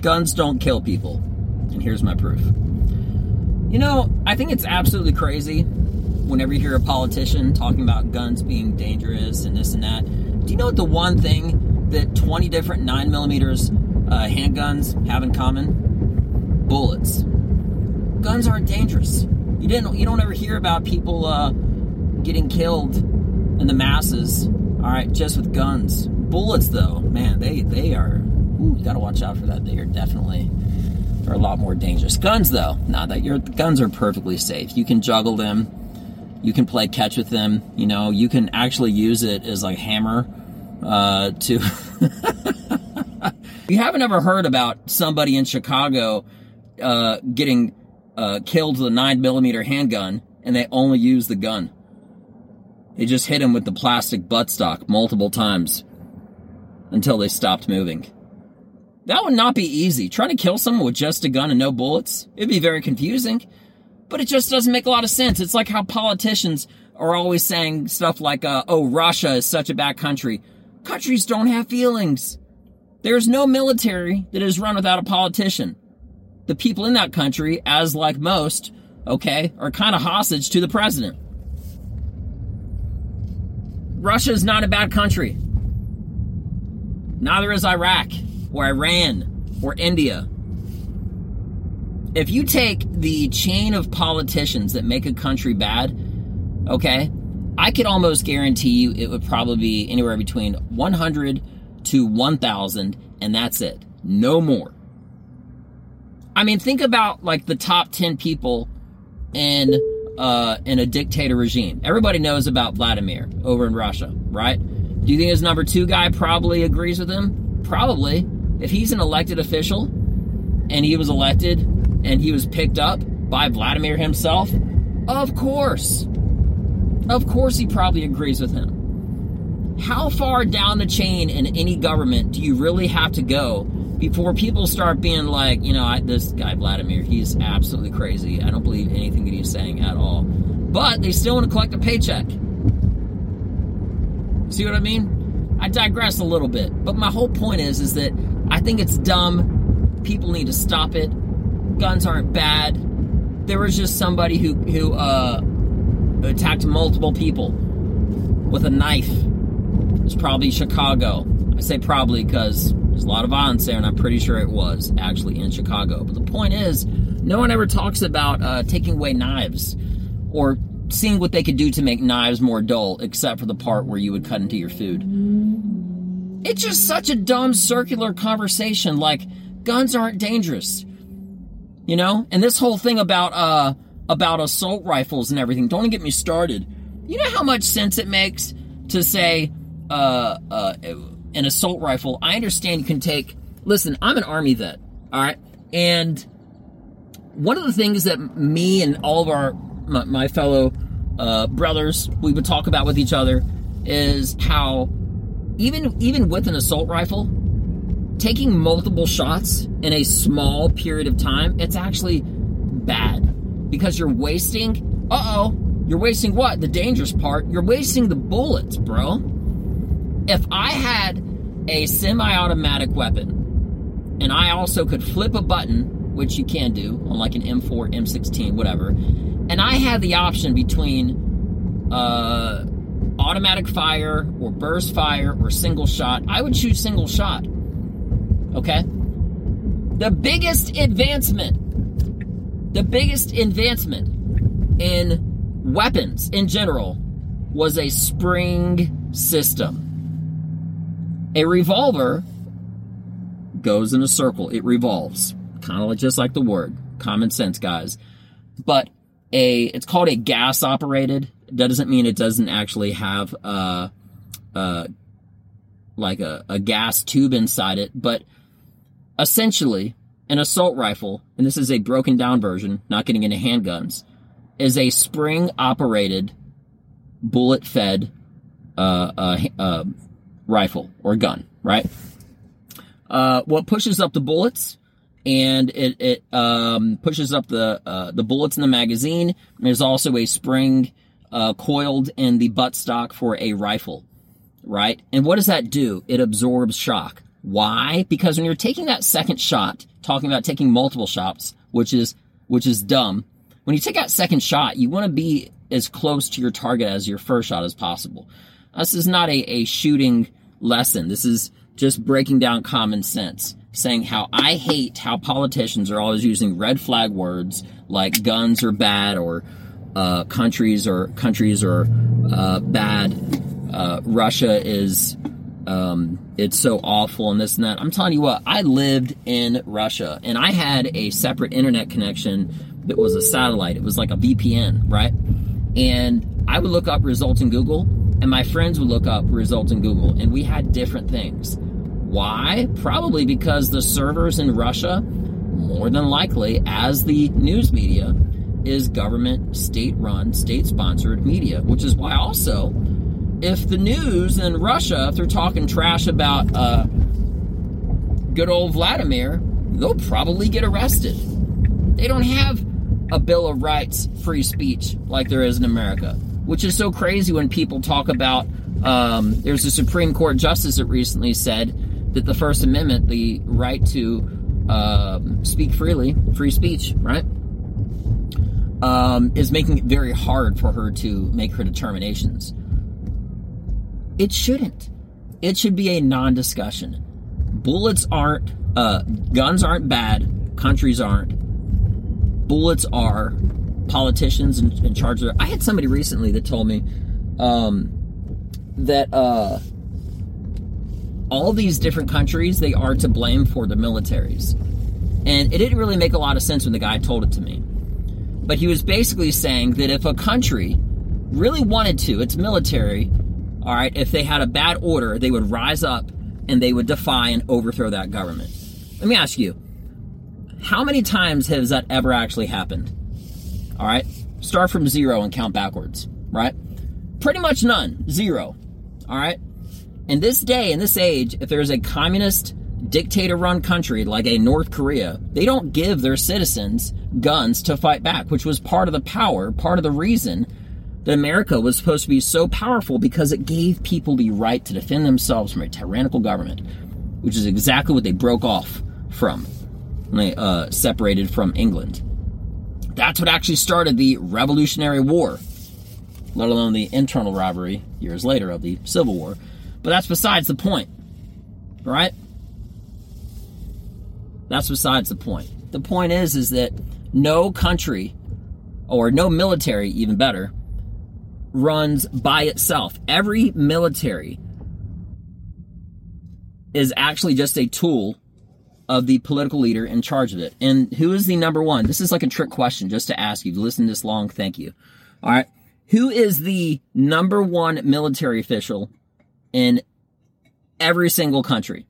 guns don't kill people. And here's my proof. You know, I think it's absolutely crazy whenever you hear a politician talking about guns being dangerous and this and that. Do you know what the one thing that 20 different 9mm handguns have in common? Bullets. Guns aren't dangerous. You don't ever hear about people getting killed in the masses, all right, just with guns. Bullets, though, man, they are, you gotta watch out for that. They're a lot more dangerous. Guns, though, guns are perfectly safe. You can juggle them. You can play catch with them. You know, you can actually use it as like a hammer to... You haven't ever heard about somebody in Chicago getting killed with a 9mm handgun, and they only use the gun. They just hit him with the plastic buttstock multiple times until they stopped moving. That would not be easy. Trying to kill someone with just a gun and no bullets, it'd be very confusing. But it just doesn't make a lot of sense. It's like how politicians are always saying stuff like, oh, Russia is such a bad country. Countries don't have feelings. There's no military that is run without a politician. The people in that country, as like most, okay, are kind of hostage to the president. Russia is not a bad country. Neither is Iraq, or Iran, or India. If you take the chain of politicians that make a country bad, okay, I could almost guarantee you it would probably be anywhere between 100 to 1,000, and that's it. No more. I mean, think about like the top 10 people in a dictator regime. Everybody knows about Vladimir over in Russia, right? Do you think his number 2 guy probably agrees with him? Probably. If he's an elected official and he was elected and he was picked up by Vladimir himself, of course. Of course he probably agrees with him. How far down the chain in any government do you really have to go before people start being like, you know, this guy Vladimir, he's absolutely crazy. I don't believe anything that he's saying at all. But they still want to collect a paycheck. See what I mean? I digress a little bit. But my whole point is that I think it's dumb. People need to stop it. Guns aren't bad. There was just somebody who attacked multiple people with a knife. It was probably Chicago. I say probably because there's a lot of violence there, and I'm pretty sure it was actually in Chicago. But the point is, no one ever talks about taking away knives or seeing what they could do to make knives more dull, except for the part where you would cut into your food. It's just such a dumb circular conversation, like guns aren't dangerous. You know? And this whole thing about assault rifles and everything, don't even get me started. You know how much sense it makes to say an assault rifle? I understand you can take... Listen, I'm an Army vet, all right? And one of the things that me and all of my fellow brothers, we would talk about with each other is how even with an assault rifle, taking multiple shots in a small period of time, it's actually bad because you're wasting, you're wasting what? The dangerous part. You're wasting the bullets, bro. If I had a semi-automatic weapon and I also could flip a button, which you can do on like an M4, M16, whatever, and I had the option between automatic fire or burst fire or single shot, I would choose single shot. Okay? The biggest advancement in weapons in general was a spring system. A revolver goes in a circle. It revolves. Kind of just like the word. Common sense, guys. But it's called a gas operated. That doesn't mean it doesn't actually have like a gas tube inside it. But essentially, an assault rifle, and this is a broken down version, not getting into handguns, is a spring operated, bullet fed rifle or gun, right? What pushes up the bullets, and it pushes up the bullets in the magazine. There's also a spring coiled in the buttstock for a rifle, right? And what does that do? It absorbs shock. Why? Because when you're taking that second shot talking about taking multiple shots, which is dumb. When you take that second shot, you want to be as close to your target as your first shot as possible. This is not a shooting lesson. This is just breaking down common sense, saying how I hate how politicians are always using red flag words like guns are bad, or countries are bad. Russia is it's so awful, and this and that. I'm telling you what, I lived in Russia, and I had a separate internet connection that was a satellite. It was like a VPN, right? And I would look up results in Google, and my friends would look up results in Google, and we had different things. Why? Probably because the servers in Russia, more than likely, as the news media, is government, state-run, state-sponsored media, which is why also, if the news in Russia, if they're talking trash about good old Vladimir, they'll probably get arrested. They don't have a Bill of Rights, free speech, like there is in America, which is so crazy when people talk about, there's a Supreme Court justice that recently said that the First Amendment, the right to speak freely, free speech, right, is making it very hard for her to make her determinations. It shouldn't. It should be a non-discussion. Bullets aren't, guns aren't bad, countries aren't. Bullets are. Politicians in charge of. I had somebody recently that told me that all these different countries, they are to blame for the militaries. And it didn't really make a lot of sense when the guy told it to me. But he was basically saying that if a country really wanted to, its military, all right, if they had a bad order, they would rise up and they would defy and overthrow that government. Let me ask you, how many times has that ever actually happened? All right, start from 0 and count backwards, right? Pretty much none, 0, all right? In this day, in this age, if there's a communist dictator-run country like a North Korea, they don't give their citizens guns to fight back, which was part of the power, part of the reason that America was supposed to be so powerful, because it gave people the right to defend themselves from a tyrannical government, which is exactly what they broke off from when they separated from England. That's what actually started the Revolutionary War, let alone the internal rivalry years later of the Civil War. But that's besides the point, right? That's besides the point. The point is that no country, or no military, even better, runs by itself. Every military is actually just a tool of the political leader in charge of it. And who is the number one? This is like a trick question just to ask you. You've listened this long, thank you. All right. Who is the number one military official in every single country?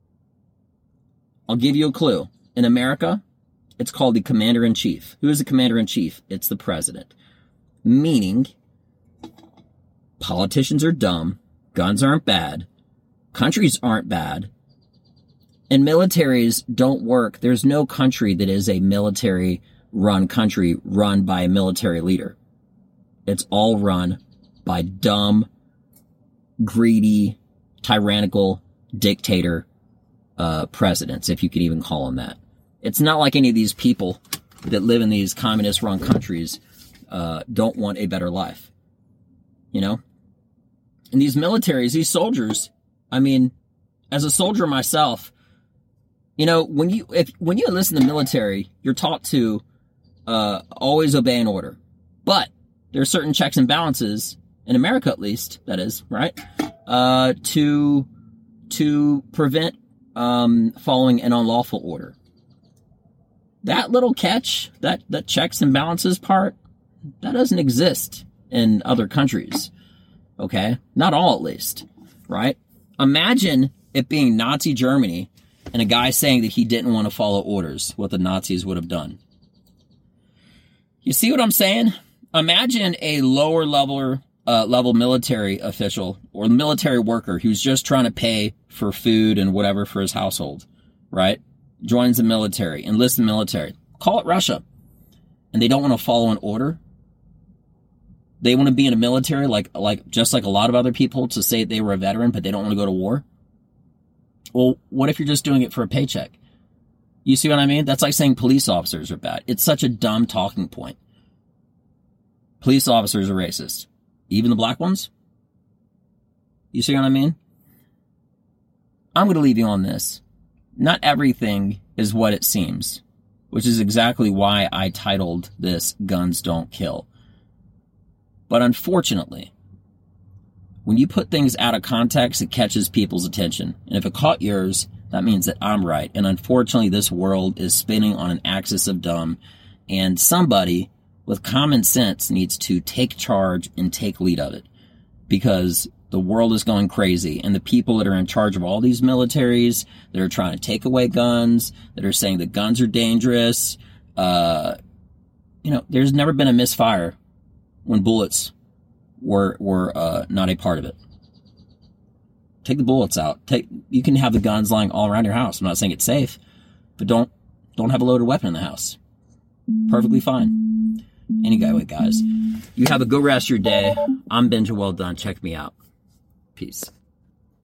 I'll give you a clue. In America, it's called the commander-in-chief. Who is the commander-in-chief? It's the president. Meaning, politicians are dumb, guns aren't bad, countries aren't bad, and militaries don't work. There's no country that is a military-run country run by a military leader. It's all run by dumb, greedy, tyrannical dictator presidents, if you could even call them that. It's not like any of these people that live in these communist-run countries don't want a better life. You know? And these militaries, these soldiers, I mean, as a soldier myself, you know, when you enlist in the military, you're taught to always obey an order. But there are certain checks and balances, in America at least, that is, right? To prevent following an unlawful order. That little catch, that checks and balances part, that doesn't exist in other countries. Okay? Not all, at least. Right? Imagine it being Nazi Germany and a guy saying that he didn't want to follow orders, what the Nazis would have done. You see what I'm saying? Imagine a lower level military official or military worker who's just trying to pay for food and whatever for his household, right? Joins the military, enlists in the military. Call it Russia. And they don't want to follow an order. They want to be in a military like just like a lot of other people to say they were a veteran, but they don't want to go to war. Well, what if you're just doing it for a paycheck? You see what I mean? That's like saying police officers are bad. It's such a dumb talking point. Police officers are racist. Even the black ones? You see what I mean? I'm going to leave you on this. Not everything is what it seems, which is exactly why I titled this Guns Don't Kill. But unfortunately, when you put things out of context, it catches people's attention. And if it caught yours, that means that I'm right. And unfortunately, this world is spinning on an axis of dumb, and somebody with common sense needs to take charge and take lead of it, because the world is going crazy, and the people that are in charge of all these militaries that are trying to take away guns, that are saying that guns are dangerous, there's never been a misfire when bullets were not a part of it. Take the bullets out. You can have the guns lying all around your house. I'm not saying it's safe, but don't have a loaded weapon in the house. Perfectly fine. Anyway, guys, you have a good rest of your day. I'm Benja Well Done. Check me out. Peace.